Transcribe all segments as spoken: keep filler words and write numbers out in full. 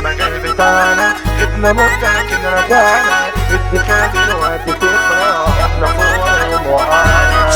مجال بتاعنا جبنا مدة لكن رجعنا الدخان دلوقتي تفرح احنا فوق وقعنا.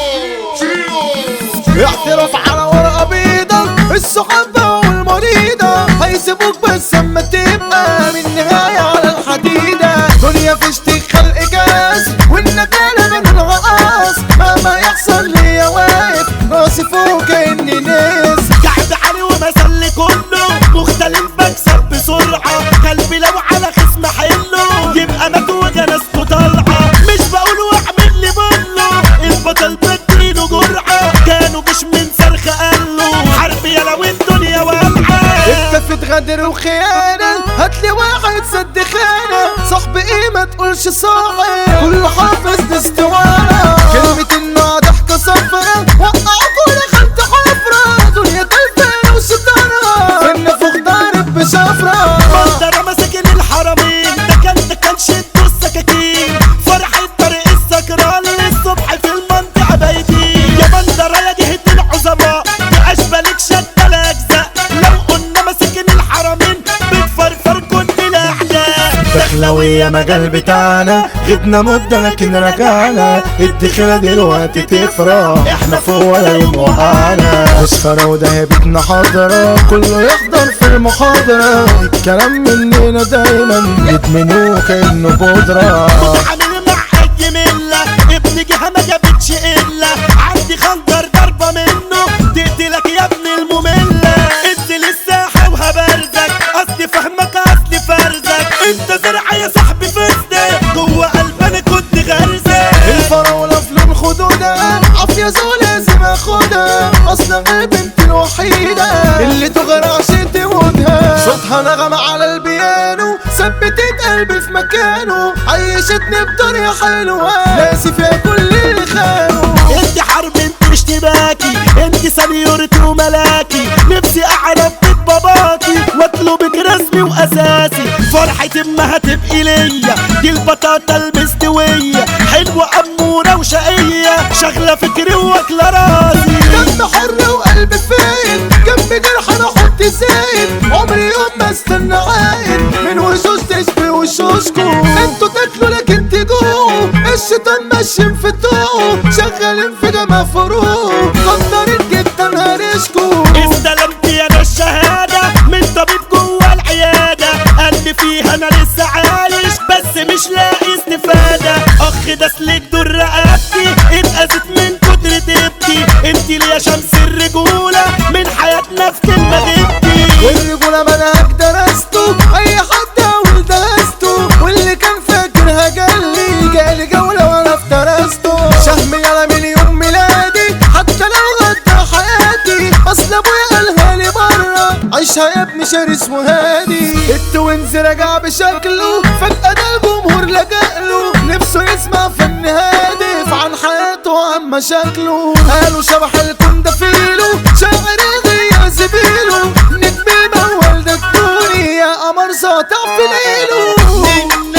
اعترف على ورقة بيضة الصحابة والمريضة هيسيبوك بس اما تبقى من نهاية على الحديدة. دنيا فيشتك خلق جاز والندالة من الغقاص مهما يحصل ليا واقف راسي فوق كأني ناس قاعد علي ومسلي كله مختلف بكسب بسرعة قلبي لو على خصم حله يبقى مجوجة ناسكو طالعة مش بقول واعمل لي بله البطل بديله جرعة كانوا مش من صرخ قاله حرب يا لو الدنيا والعة. اتفت غدر وخيانة هاتلي واحد سد خانة صاحب ايه ما تقولش صاحب كله حافظ دستوانة كلمة انه ضحكة صفرة وقعوا دخلت حفرة دنيا تلفين وستارة النفوخ ضارب بشفرة منظرة مساكن الحرمين ده كان ده كان شدوا السكاكين فرحة طريق السكران للصبح في المنطقة بايتين يا منظرة يا جهة العظماء يا أشبالك شدة الأجزاء لو قلنا مساكن الحرمين بتفرفر كل الأحداث. دخلوية مجال بتاعنا جبنا مدة لكن رجعنا الدخلة دلوقتي تفرح احنا فوق ولا يوم وقعنا. مسخرة ودهبتنا حاضرة كله يحضر في المحاضرة الكلام مننا دايما يدمنوه كأنه بودرة. عامل مع أي ملة ابن جهة ما جابتش إلا عندي خنجر ضربة منه تقتلك يا ابن المملة انزل الساحة وهبرزك اصلي فهمك اصلي فرزك انت زرع يا صاحبي فزدك جوه قلبنا كنت غرزك. الفراولة في لون خدودها عافية زو لازم اخدها اصلا البنت الوحيدة اللي تغرى عشان تموتها صوتها نغمة على البيانو ثبتت قلبي في مكانه عيشتني بطريقة حلوة ناسي فيها كل اللي خانوا. انت حرب انت اشتباكي انت سنيورتي وملاكي نفسي اعرف بيت باباكي واطلبك رسمي واساسي فرحة امها تبقي ليا دي البطاطا المستوية حلوة امورة وشقية شغلة فكري واكلة راسي دم حر وقلب فايد جنب جرح انا احط زايد عمري يوم ما استنى عايد من وشوش تشبه وشوشكو انتوا تاكلوا لكن تجوعوا الشيطان ماشي في طوعه شغالين في جمع فروق قدرت جدا هرشكو. استلمت انا الشهادة من طبيب جوه العيادة قال لي فيها انا لسه عايش بس مش لاقي استفادة اخ داسلك دور رقبتي اتأذت من كتر تبكي انت ليا شمس الرجولة من حياتنا في كلمة غبتي والرجولة منهج درسته اي حد اول درسته واللي كان فاكرها جالي جالي جولة وانا افترسته شهم يلا من يوم ميلادي حتى لو غدى حياتي اصل ابويا قالها لي مرة عيشها يا ابني شرس وهادي التوينز رجع بشكله فجأة ده الجمهور لجأله نفسه يسمع فن هادف عن حياته وعن مشاكله قالوا شبح الكون ده فيله شاعر غير زبيله نجم المول ده الدوني يا قمر ساطع في ليله من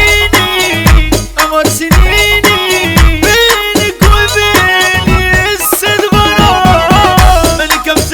عيني قمر سنيني بينك وبيني السد غرام ملكة في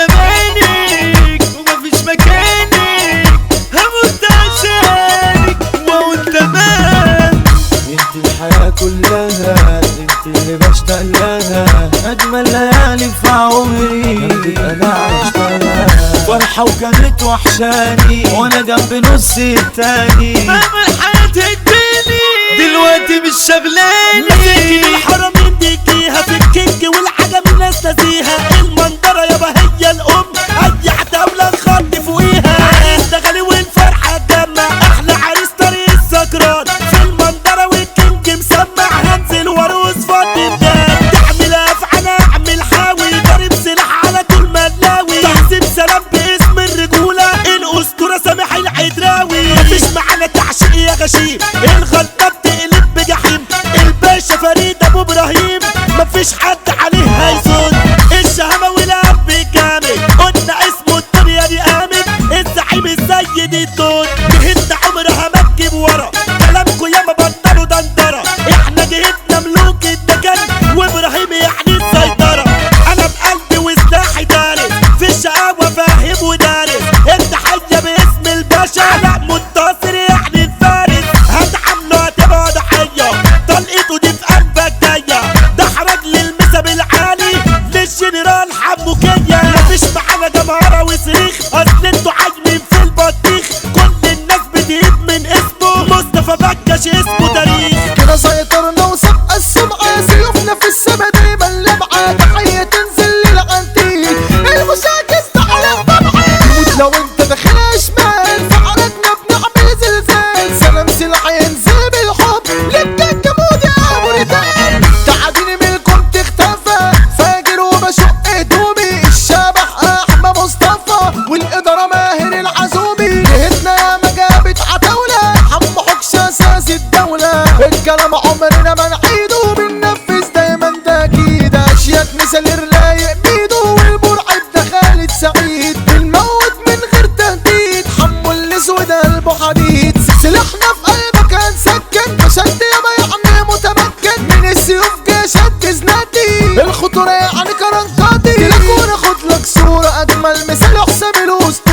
زمانك ومفيش مكانك هموت عشانك وانت مان انت الحياة كلها انت اللي بشتاق لها اجمل ليالي في عمري انا عشتها فرحة وكانت وحشاني وانا جنب نص التاني مهما الحياة تديني دلوقتي مش شغلاني مساكن الحرمين دي جيها في الكينج والعجم الناس ناسيها المنظرة يابا هي الام اي عتاولة نخض فوقيها اشتغلي والفرحة تجمع احلى عريس طريق السكران في المنظرة والكينج مسمع هنزل وارقص فاضي بدان تعمل افعال اعمل حاوي ضارب سلاح على طول ملاوي تحسب سلام باسم الرجولة الاسطورة سامح العدراوي مفيش معانا تعشيق يا غشيم الغلطة بتقلب بجحيم الباشا فريد ابو ابراهيم مفيش حد عليه هيزون الشهادة حسام الوسطى